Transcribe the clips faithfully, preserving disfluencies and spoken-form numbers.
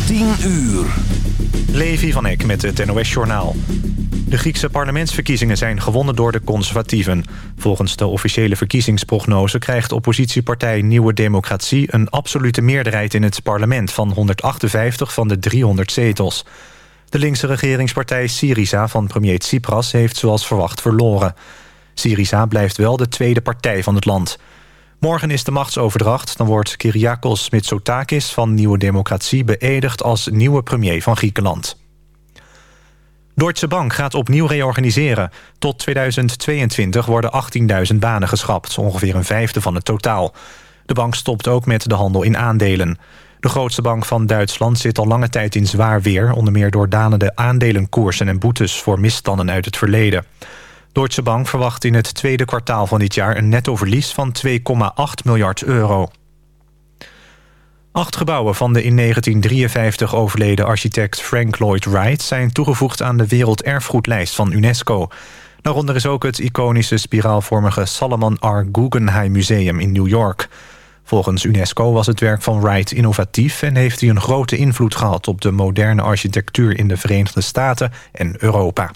tien uur. Levi van Eck met het N O S-journaal. De Griekse parlementsverkiezingen zijn gewonnen door de conservatieven. Volgens de officiële verkiezingsprognose krijgt oppositiepartij Nieuwe Democratie een absolute meerderheid in het parlement van honderdachtenvijftig van de driehonderd zetels. De linkse regeringspartij Syriza van premier Tsipras heeft zoals verwacht verloren. Syriza blijft wel de tweede partij van het land. Morgen is de machtsoverdracht. Dan wordt Kyriakos Mitsotakis van Nieuwe Democratie beëdigd als nieuwe premier van Griekenland. Deutsche Bank gaat opnieuw reorganiseren. Tot tweeduizend tweeëntwintig worden achttienduizend banen geschrapt, ongeveer een vijfde van het totaal. De bank stopt ook met de handel in aandelen. De grootste bank van Duitsland zit al lange tijd in zwaar weer, onder meer door dalende aandelenkoersen en boetes voor misstanden uit het verleden. Deutsche Bank verwacht in het tweede kwartaal van dit jaar een nettoverlies van twee komma acht miljard euro. Acht gebouwen van de in negentien drieënvijftig overleden architect Frank Lloyd Wright zijn toegevoegd aan de Werelderfgoedlijst van UNESCO. Daaronder is ook het iconische spiraalvormige Solomon R. Guggenheim Museum in New York. Volgens UNESCO was het werk van Wright innovatief en heeft hij een grote invloed gehad op de moderne architectuur in de Verenigde Staten en Europa.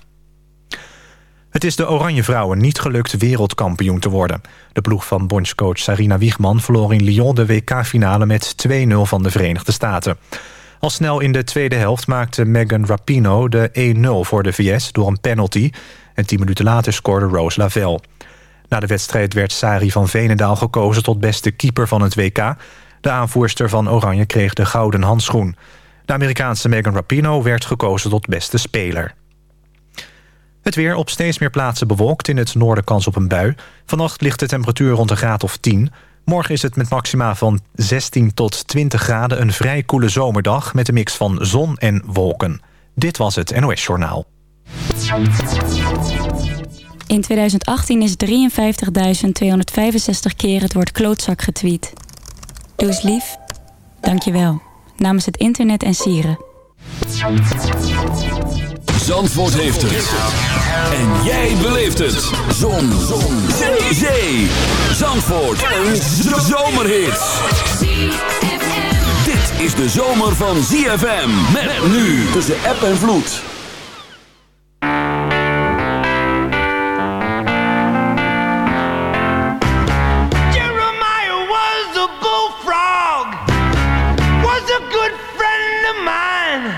Het is de Oranje Vrouwen niet gelukt wereldkampioen te worden. De ploeg van bondscoach Sarina Wiegman verloor in Lyon de W K-finale met twee nul van de Verenigde Staten. Al snel in de tweede helft maakte Megan Rapinoe de één nul voor de V S door een penalty. En tien minuten later scoorde Rose Lavelle. Na de wedstrijd werd Sari van Veenendaal gekozen tot beste keeper van het W K. De aanvoerster van Oranje kreeg de gouden handschoen. De Amerikaanse Megan Rapinoe werd gekozen tot beste speler. Het weer op steeds meer plaatsen bewolkt, in het noorden kans op een bui. Vannacht ligt de temperatuur rond een graad of tien. Morgen is het met maxima van zestien tot twintig graden een vrij koele zomerdag met een mix van zon en wolken. Dit was het N O S-journaal. In tweeduizend achttien is drieënvijftigduizend tweehonderdvijfenzestig keer het woord klootzak getweet. Doe eens lief. Dank je wel. Namens het internet en sieren. Zandvoort heeft het. En jij beleeft het. Zon. Zon. Zee. Zee. Zandvoort. Een zomerhit. Dit is de zomer van Z F M. Met nu tussen app en vloed. Jeremiah was a bullfrog. Was a good friend of mine.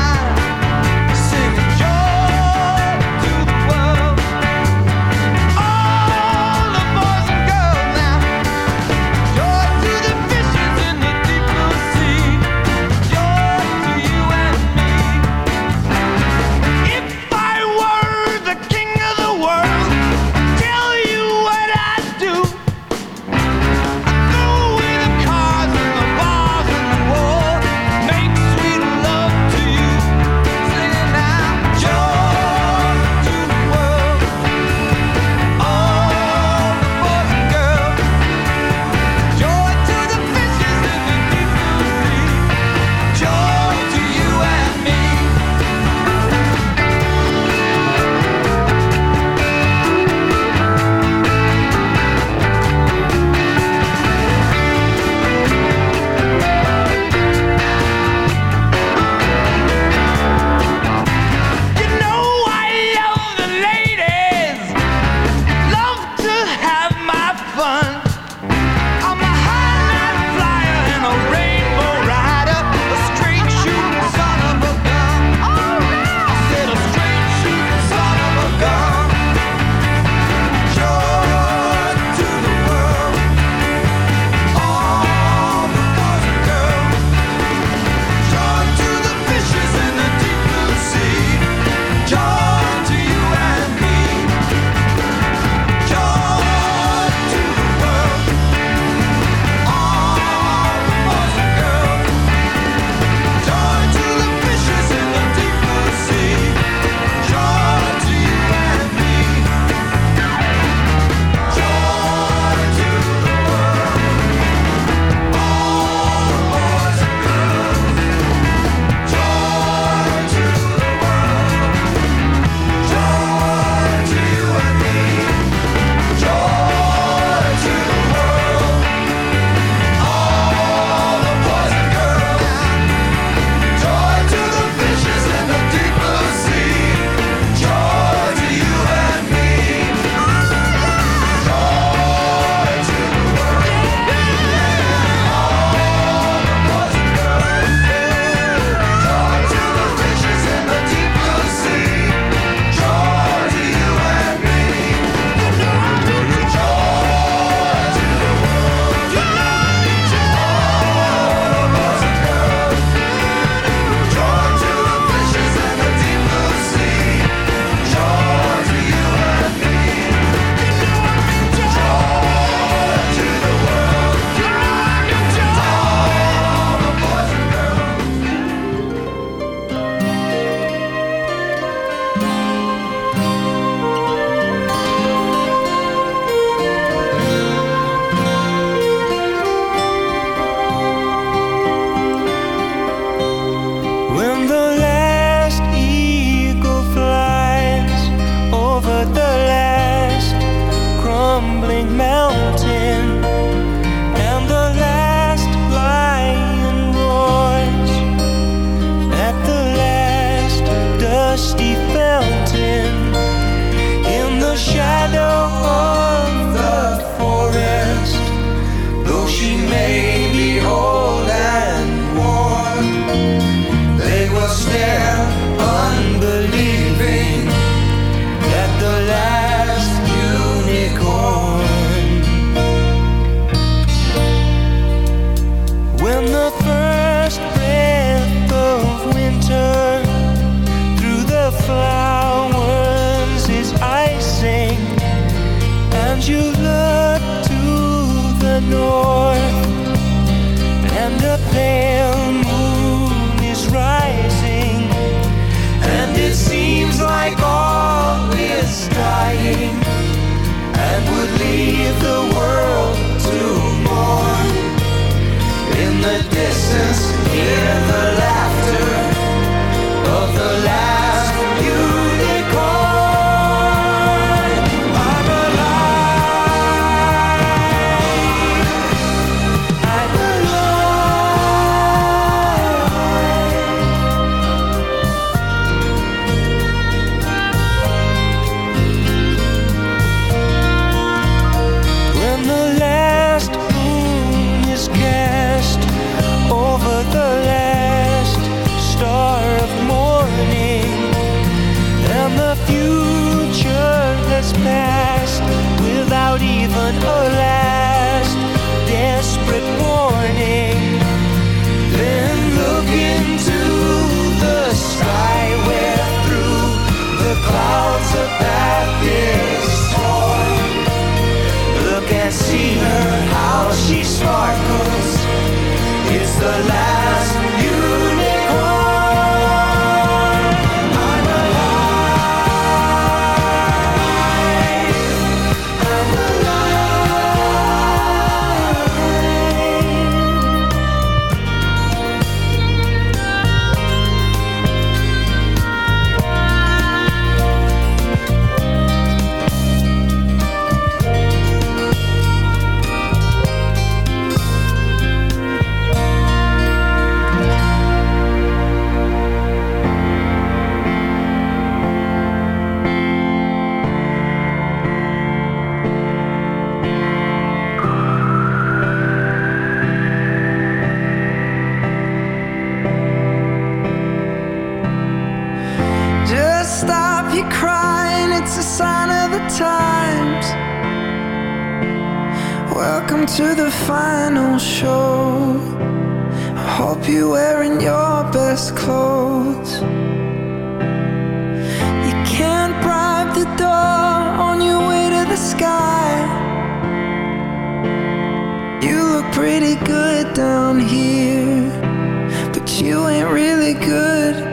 Oh her path destroyed. Look and see her, how she sparkles. It's the last unicorn. I'm alive. I'm times. Welcome to the final show. I hope you're wearing your best clothes. You can't bribe the door on your way to the sky. You look pretty good down here, but you ain't really good.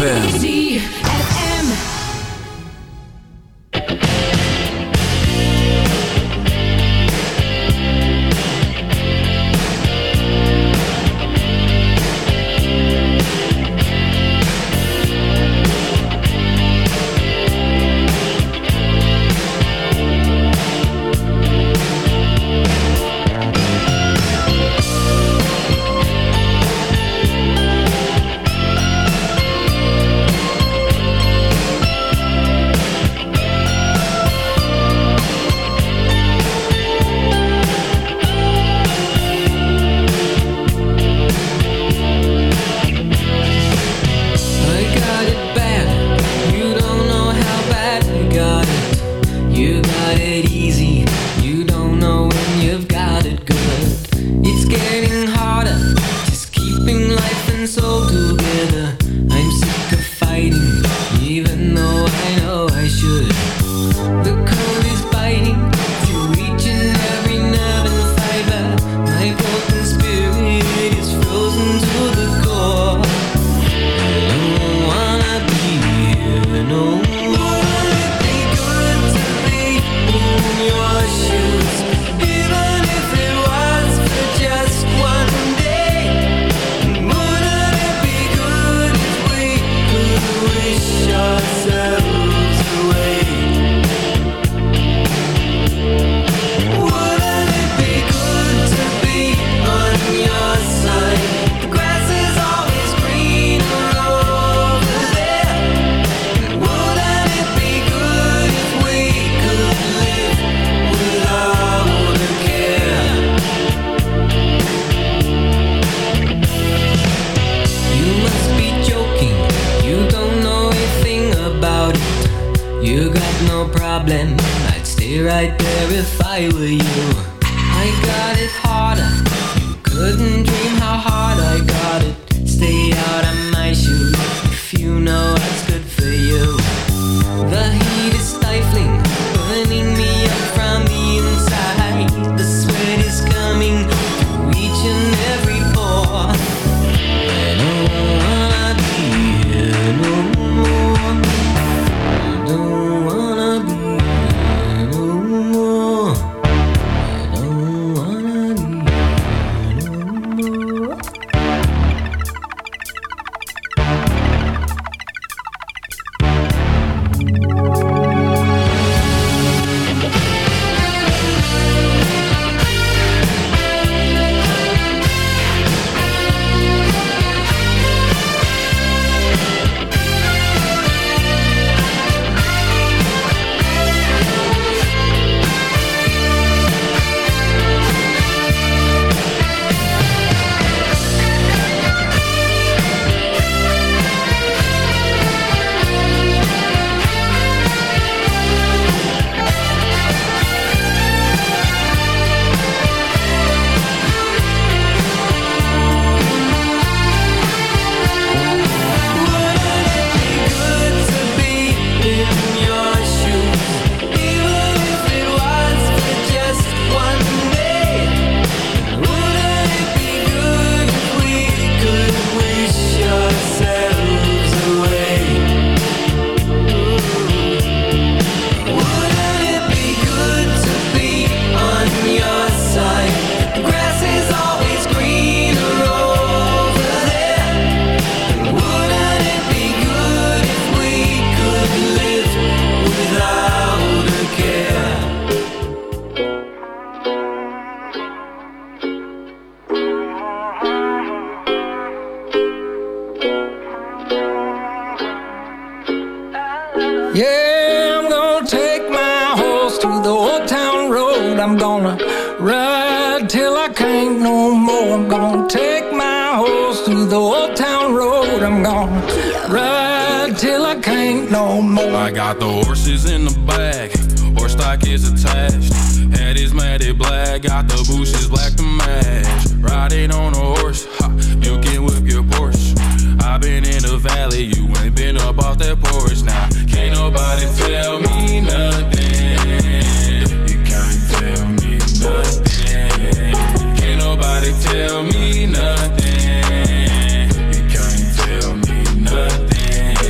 F M. Yeah, I'm gonna take my horse to the old town road. I'm gonna ride till I can't no more. I'm gonna take my horse to the old town road. I'm gonna ride till I can't no more. I got the horses in the back, horse stock is attached. Head is matted black, got the bushes black to match. Riding on a horse, ha, you can whip your Porsche. I've been in the valley, you ain't been up off that porch. Now, can't nobody tell me nothing. You can't tell me nothing. Can't nobody tell me nothing. You can't tell me nothing.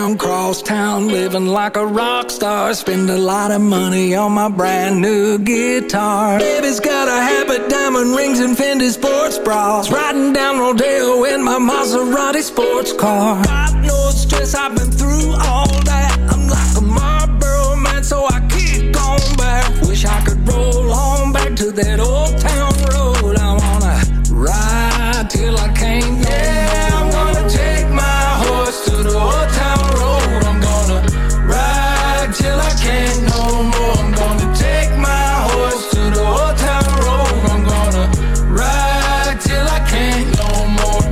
down crosstown, living like a rock star. Spend a lot of money on my brand new guitar. Baby's got a habit, diamond rings and Fendi sports bras. Riding down Rodeo in my Maserati sports car. Got no stress, I've been through all that. I'm like a Marlboro man, so I keep going back. Wish I could roll on back to that old town road. I wanna ride till I can't no yeah, more. I'm gonna take my horse to the old town road. I'm gonna ride till I can't no more. I'm gonna take my horse to the old town road. I'm gonna ride till I can't no more.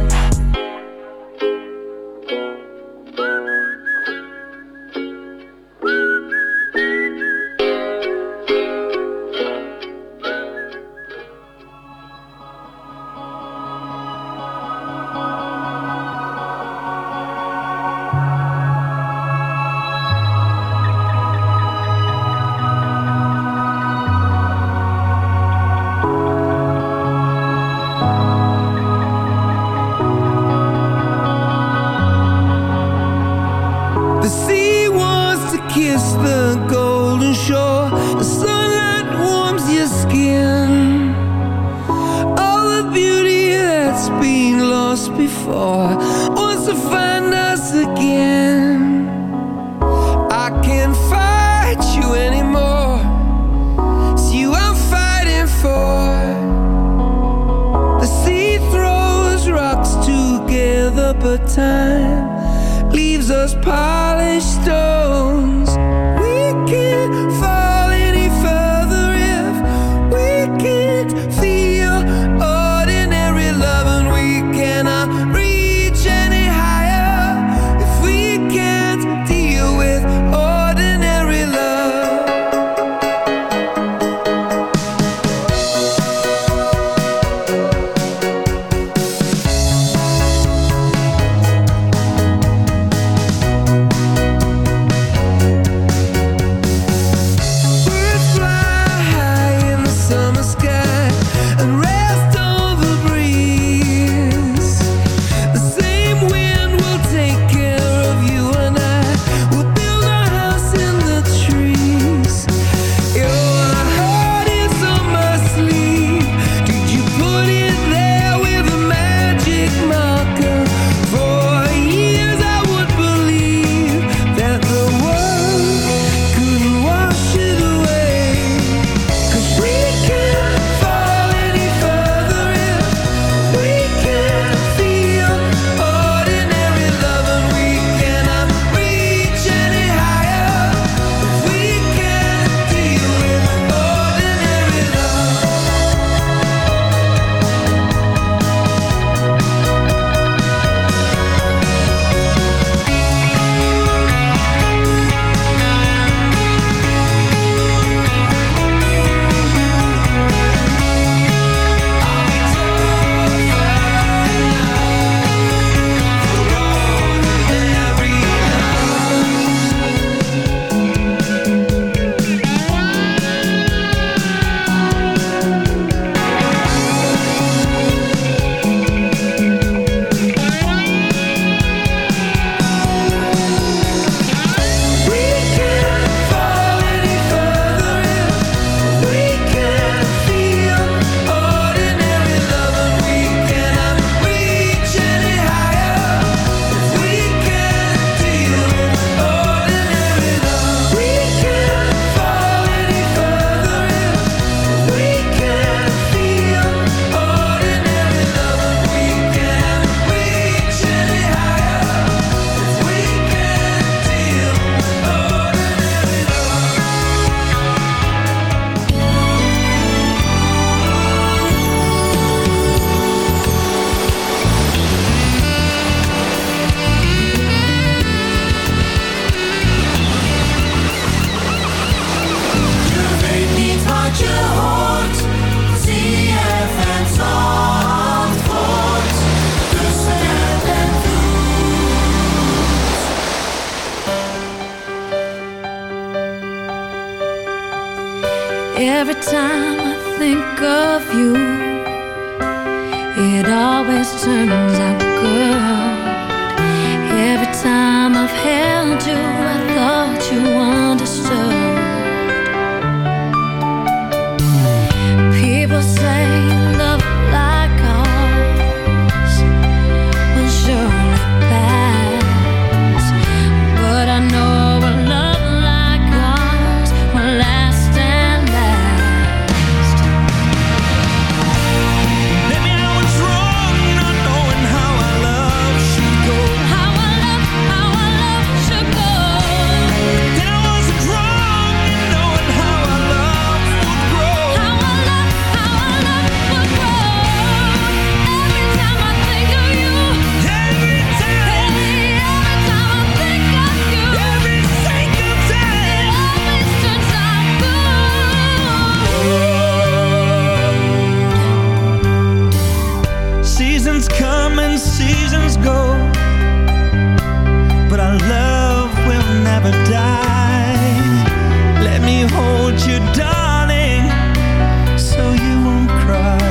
Wants to find us again. I can't fight you anymore. It's you I'm fighting for. The sea throws rocks together, but time leaves us polished stones. We can't fall any further if we can't feel ordinary love, and we cannot reach any higher if we can't deal with ordinary love. Birds fly high in the summer sky and rest on the breeze. The same wind will take care of you, and I will build a house in the trees. Your heart is on my sleeve. Did you put it there with a magic marker? For years I would believe that the world couldn't wash it away. 'Cause we can't fall any further if we can't feel ordinary love, and we cannot reach any higher if we can't deal with ordinary love. We can't fall any further if we can't feel ordinary love, and we cannot reach any higher if we can't deal with ordinary love. We can't fall any further if we can't feel ordinary love, and we can't reach any higher if we can't deal with ordinary love. Je weet niet wat je hoort. C F M Zandvoort. Tussen het en Every time I think of you, it always turns out good. Every time I I've held you, I thought you understood. People say love like ours will surely pass, but I know a love like ours will last and last. Maybe I was wrong not knowing how our love should go. How our love, how our love should go. Then I wasn't wrong in knowing how our love would grow. How our love, how our love would grow. Every time I think of you, Every time, hey, every time I think of you, every single it time. always turns out good. Seasons come and seasons go, but our love will never die. Let me hold you, darling, so you won't cry.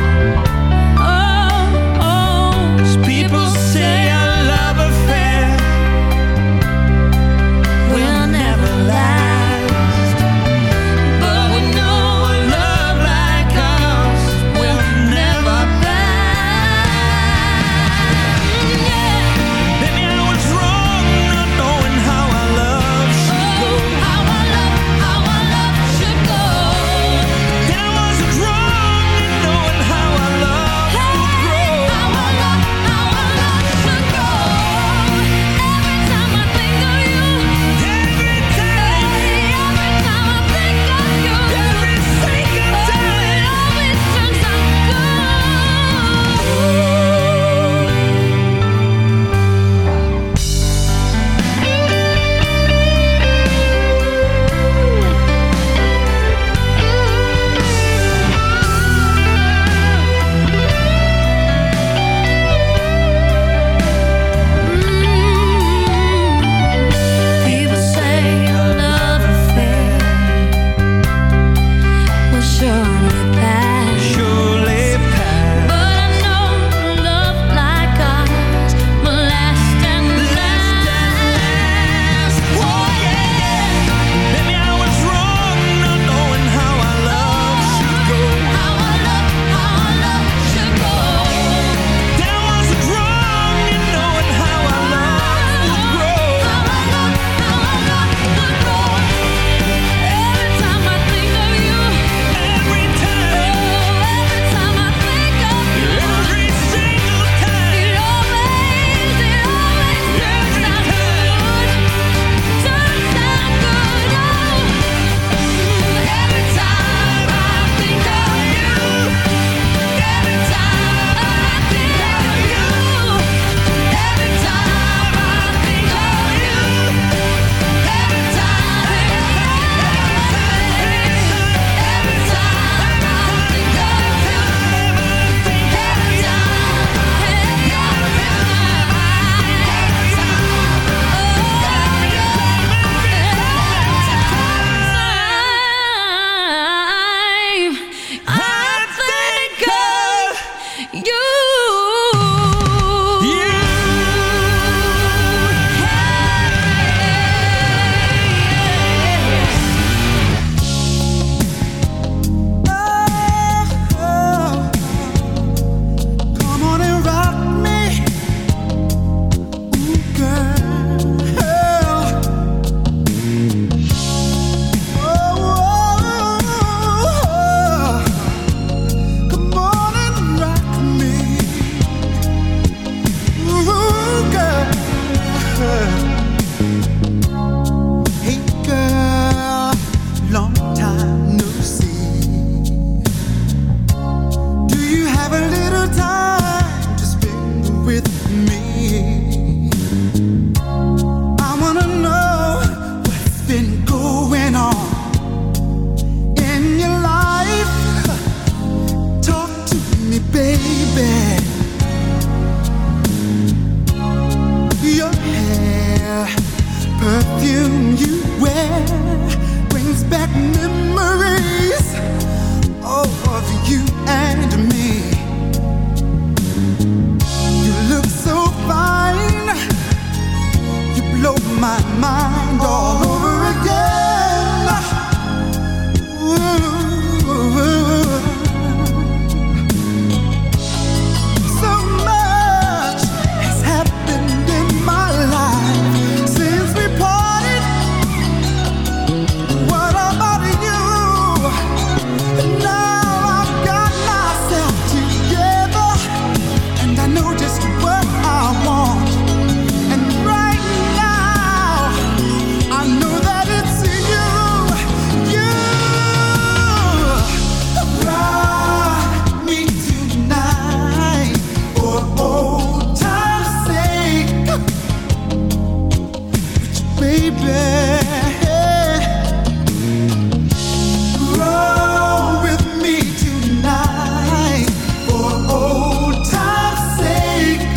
Oh, oh, People say our love affair will never last, but we know a love like ours will never pass. Maybe I was wrong not knowing how our love should go. how our love, how our love should go. Then I wasn't wrong in knowing how our love would grow. How our love, how our love should go. Every time I think of you, Every time, every time I think of you, every single it time. always turns out People say a love affair will surely pass, Surely pass. but I know love like ours will last and last. Oh yeah. Maybe I was wrong not knowing how our love should go. How our love, how our love should go. Then I wasn't wrong in knowing how our love would grow. How our love, how our love would grow. Every time I think of you, Every time, every time I think of you, every single time. it always, it always turns out good. Turns out good. Oh, every time I think of you, every time I think of you, every time I think of you, every time, every time I think I think of you. Come on and rock me, ooh girl. Oh, come on and rock me, ooh girl. Hey girl, long time no see. Do you have a little time to spend with me? I wanna know what's been going on in your life. Talk to me, baby. Your hair, perfume you wear brings back memories of you and me. You look so fine, you blow my mind all over again. Ooh. So much has happened in my life since we parted. What about you? Now I've got myself together, and I know just what I want. And right now, I know that it's you. You rock me tonight for old time's sake, baby. Roll with me tonight for old time's sake.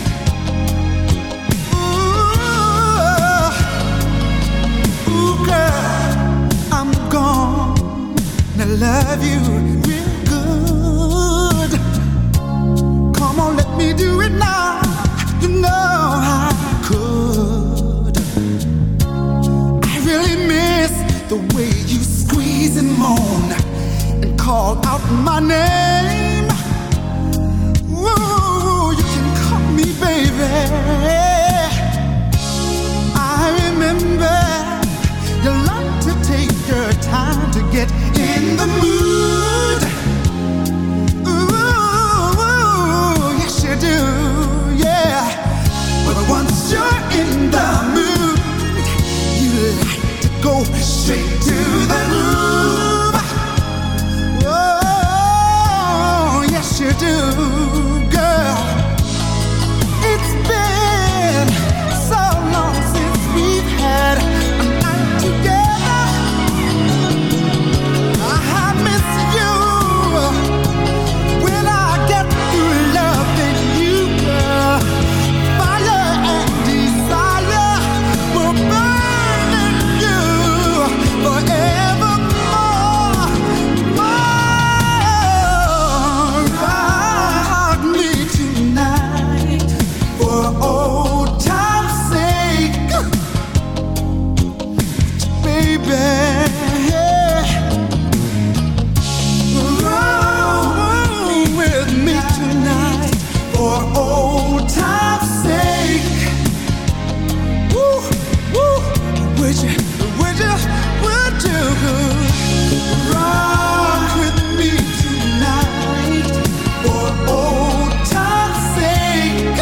Ooh, ooh, girl, I'm gonna love you real good. Come on, let me do it now. You know I could. I really miss the way you squeeze and moan and call out my name. Ooh, you can call me baby. I remember you like to take your time to get in the mood. Ooh, yes you do, yeah. But once you're in the mood, you like to go straight to the groove. Oh, yes you do, girl. It's been so long since we've had a night together. I miss you when I get through loving you, girl. Fire and desire will burn in you forevermore. More. Rock me tonight for old time's sake, baby. Roll with me tonight for old time's sake. Woo, woo. Would you, would you, would you rock with me tonight for old time's sake,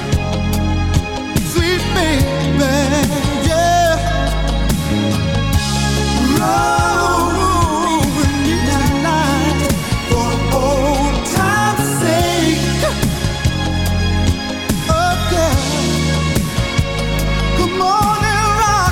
sweet baby, yeah. Roll with me tonight for old time's sake. Oh, girl, come on and rock.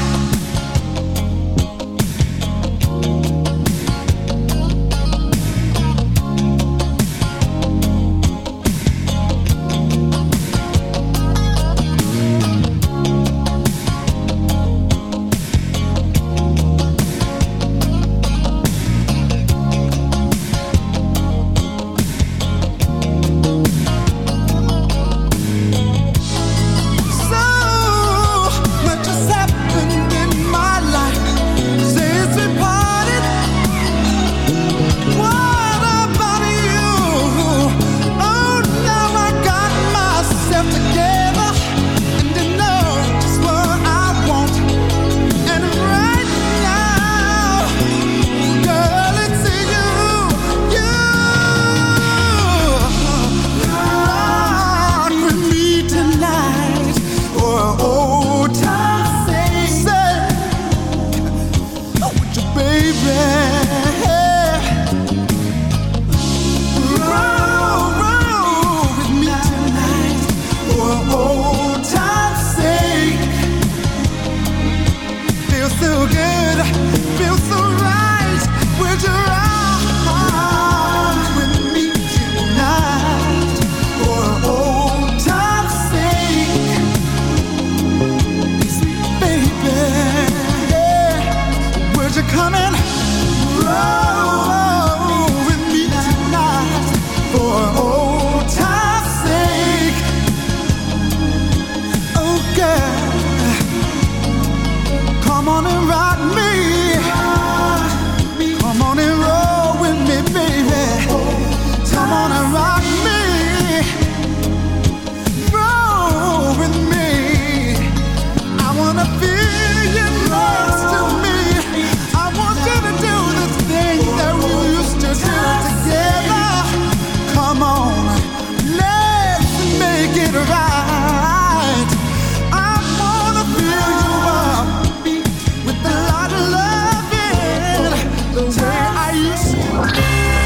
So much has happened in my life since we parted. What about you? Oh, now I got myself together, and I know just what I want. And right now, girl, it's you. You rock with me tonight for old time's sake. Oh, would you, baby? Roll, roll with me tonight for old time's sake. Feels so good, feels so right. Would you rock with me tonight for old time's sake, sweet baby, yeah. Would you come and roll with me tonight for old time's sake? Oh, girl, Come on and rock me. Come on and roll with me, baby. Come on and rock me. Roll with me. I wanna feel you next to me. I want you to do the things that we used to do together. Come on, let's make it right. I wanna fill you up with a lot of loving, the way I used to.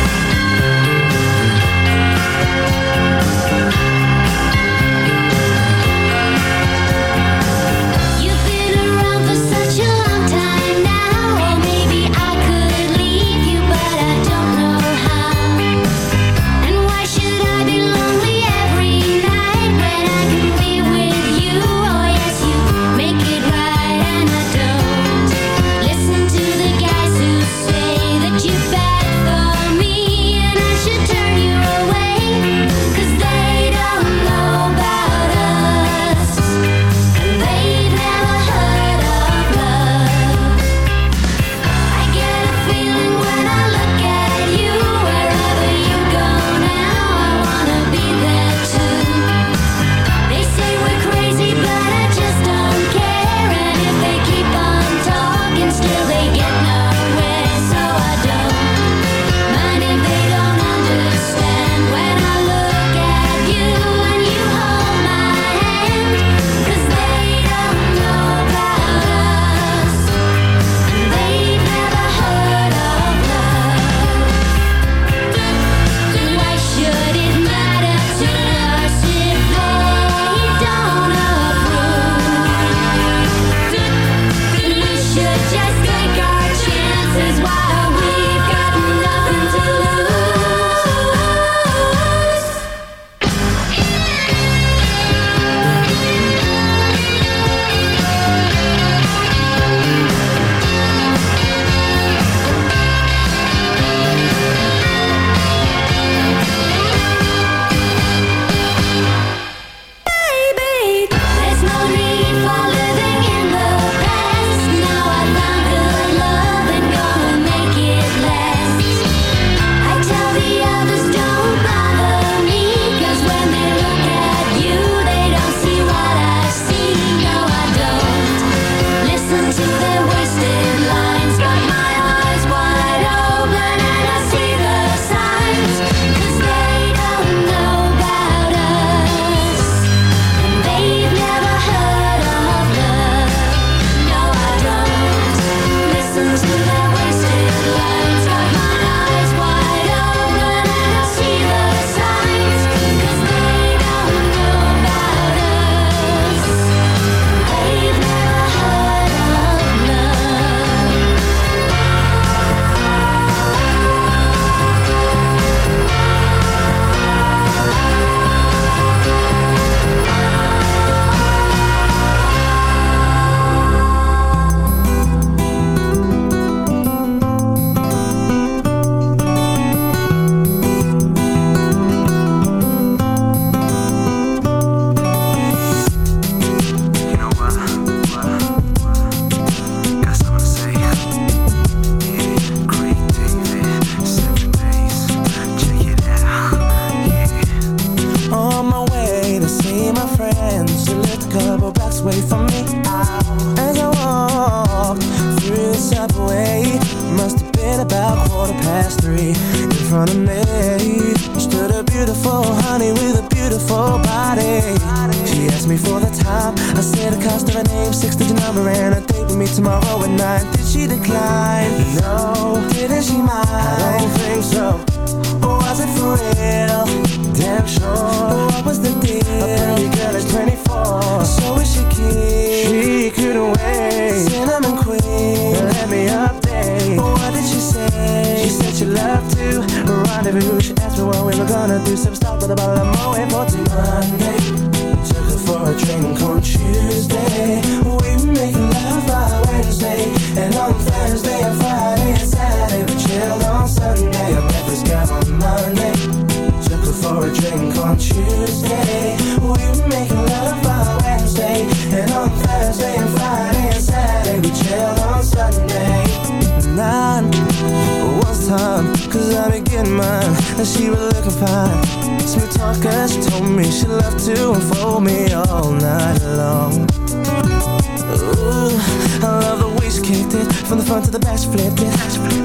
Tuesday, we were making love by Wednesday, and on Thursday and Friday and Saturday we chill. and she was looking fine. Smooth talker, she told me she loved to unfold me all night long. Ooh, I love the way she kicked it, from the front to the back she flipped it.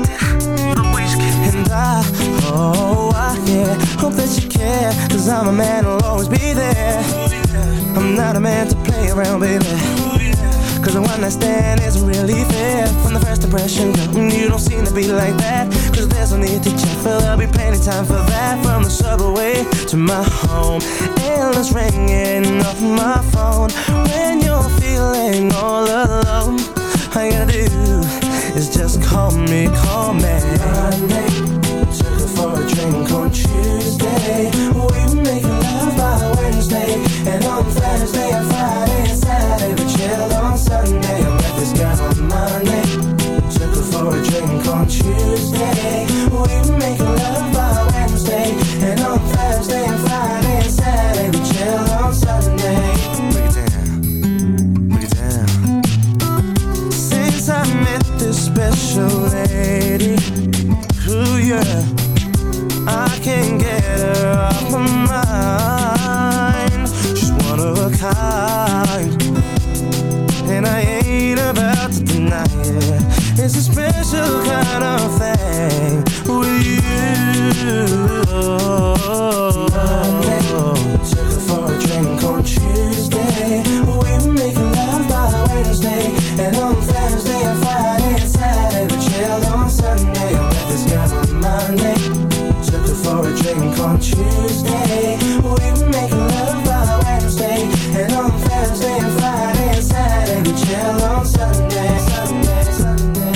And I, oh, I, yeah, hope that you care, cause I'm a man who'll always be there. I'm not a man to play around, baby, cause the one night stand isn't really fair. From the first impression, girl, you don't seem to be like that, cause there's no need to check, but there'll be plenty time for that. From the subway to my home, endless ringing off my phone. When you're feeling all alone, all you gotta do is just call me, call me. Monday, took her for a drink on Tuesday. We were making love by Wednesday, and on Thursday and Friday and Saturday we chilled on Sunday. I met this guy on Monday, took her for a drink on Tuesday. We were making love by Wednesday, and on Thursday and Friday and Saturday we chilled on Sunday. Break it down, break it down. Since I met this special lady, ooh yeah, I can't get her off my mind. She's one of a kind, and I ain't about to deny it. It's a special kind of thing with you. Monday, took her for a drink on Tuesday. We were making love by Wednesday, and on Thursday and Friday and Saturday we chilled on Sunday. I met this guy on Monday, took her for a drink on Tuesday. We were making love by Wednesday, and on Thursday and Friday and Saturday we chilled on Sunday. Sunday, Sunday,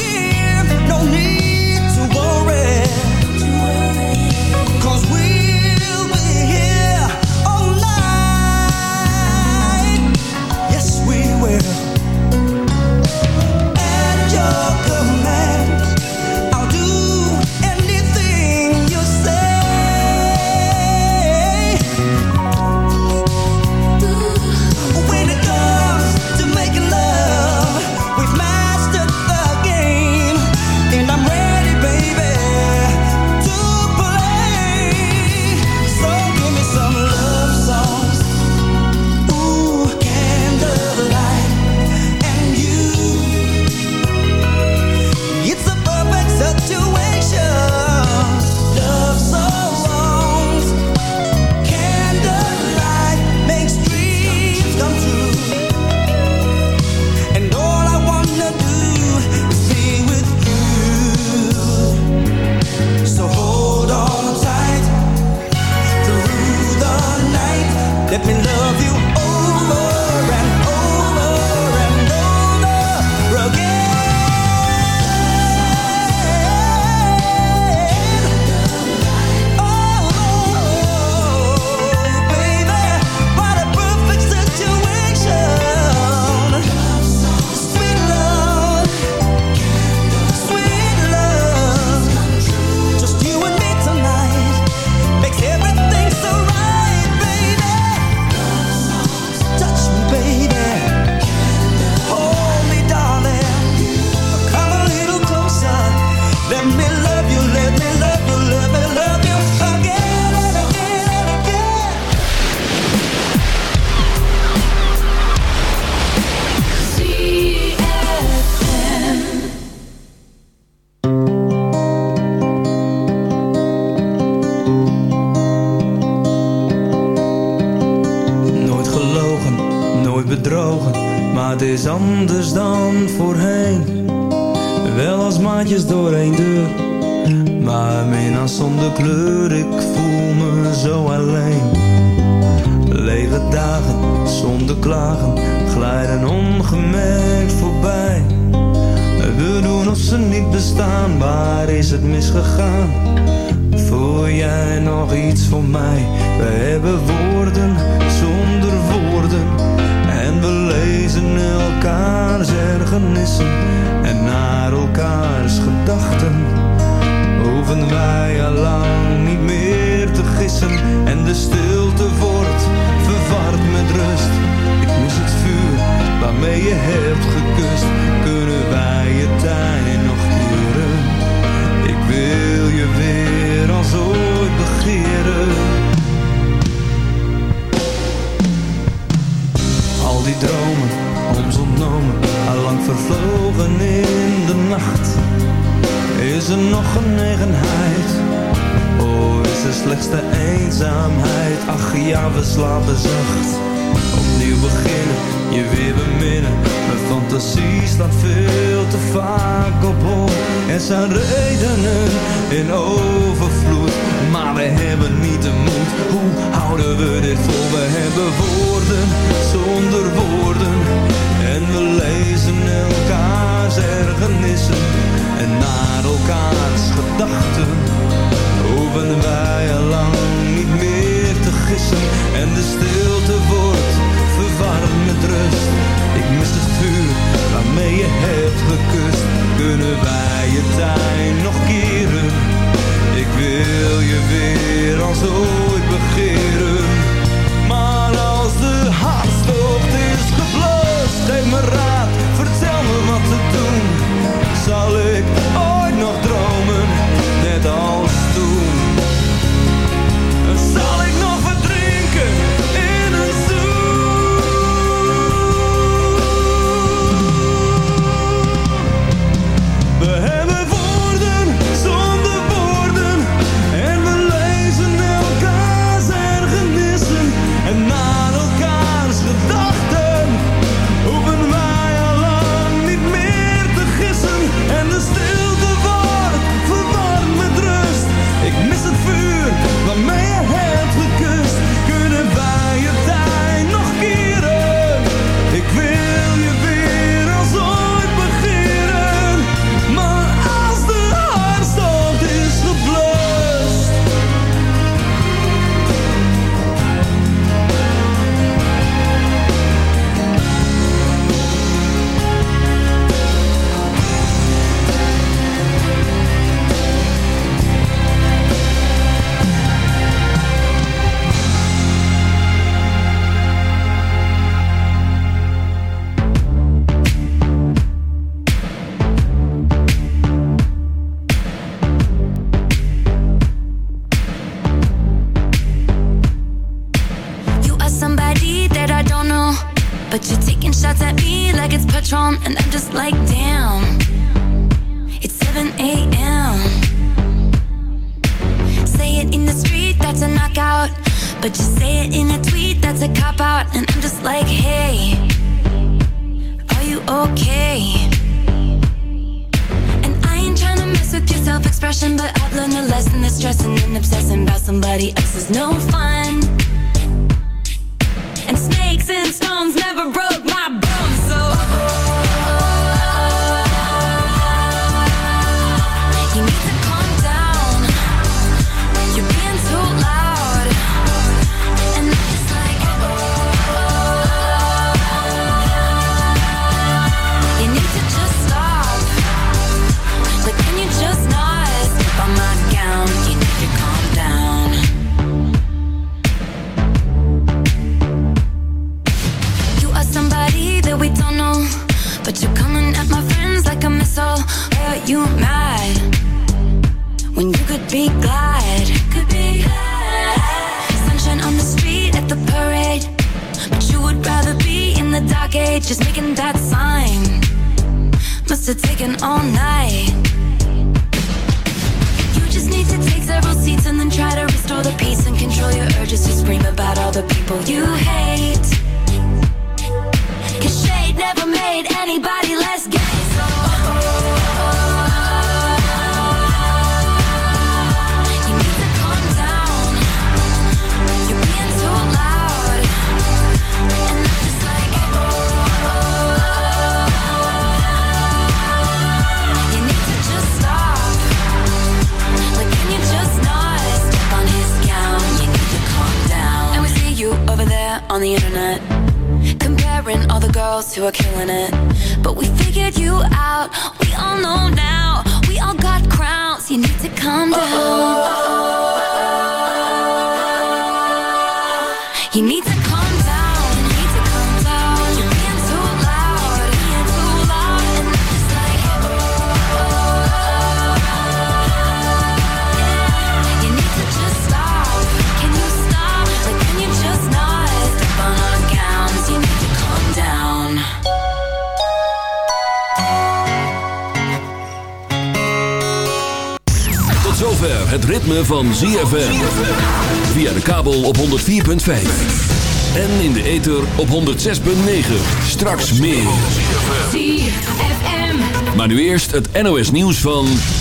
Cause we maar het is anders dan voorheen. Wel als maatjes door één deur, maar mina zonder kleur. Ik voel me zo alleen. Lege dagen zonder klagen glijden ongemerkt voorbij. We doen of ze niet bestaan, waar is het misgegaan? Voel jij nog iets voor mij? We hebben woorden zonder woorden en we lezen elkaars ergernissen en naar elkaars gedachten. Hoeven wij al lang niet meer te gissen en de stilte wordt verward met rust. Ik mis het vuur waarmee je hebt gekust. Kunnen wij je tijd nog keren? Ik wil je weer als ooit begeren. Al die dromen, ons ontnomen, allang vervlogen in de nacht. Is er nog genegenheid? Oh, is er slechts de eenzaamheid? Ach ja, we slapen zacht. Opnieuw beginnen, je weer beminnen. Mijn fantasie slaat veel te vaak op hol. Er zijn redenen in overvloed, maar we hebben niet de moed. Hoe houden we dit vol? We hebben woorden zonder woorden en we lezen elkaars ergernissen en naar elkaars gedachten. Hoeven wij al lang niet meer te gissen en de stilte wordt verwarmd met rust. Ik mis het vuur waarmee je hebt gekust. Kunnen wij je tijd nog keren? Ik wil je weer als ooit begeren. Maar als de hartstocht is geblust, geef me raad, vertel me wat te doen. Zal ik ooit nog dromen, net als toen? Zal ik nog verdrinken in een zoen? We hebben woorden zonder woorden en we lezen elkaars ergernissen en naar elkaars gedachten. Hoeven wij al lang niet meer te gissen en de stilte wordt verwarmd met rust. Ik mis het vuur waarmee je hebt gekust. Kunnen wij je tijd nog keren? Ik wil je weer als ooit begeren. Maar als de hartstocht is geblust. You are somebody that I don't know, but you're taking shots at me like it's Patron, and I'm just like, damn. It's seven a.m. Say it in the street, that's a knockout, but you say it in a tweet, that's a cop-out, and I'm just like, hey, are you okay? And I ain't tryna mess with your self-expression, but I've learned a lesson that stressing and obsessing about somebody else is no fun. And snakes and stones never broke my bones, so you need to calm down. You're being too loud, and I'm just like, you need to just stop. Like, can you just not slip on my gown? You need to calm down. Somebody that we don't know, but you're coming at my friends like a missile. Why are you mad when you could be glad? Could be glad. Sunshine on the street at the parade, but you would rather be in the dark age, just making that sign. Must have taken all night. You just need to take several seats and then try to restore the peace and control your urges to scream about all the people you hate. 'Cause shade never on the internet, comparing all the girls who are killing it. But we figured you out, we all know now. We all got crowns, you need to calm down. You need to calm down, you need to calm down. You're being too loud, being too loud. And I'm just like, oh, yeah. You need to just stop, can you stop? Like, can you just not step on our gowns? You need to calm down. Tot zover het ritme van Z F M. Via de kabel op honderd vier punt vijf. En in de ether op honderd zes punt negen. Straks meer. Z F M. Maar nu eerst het N O S nieuws van...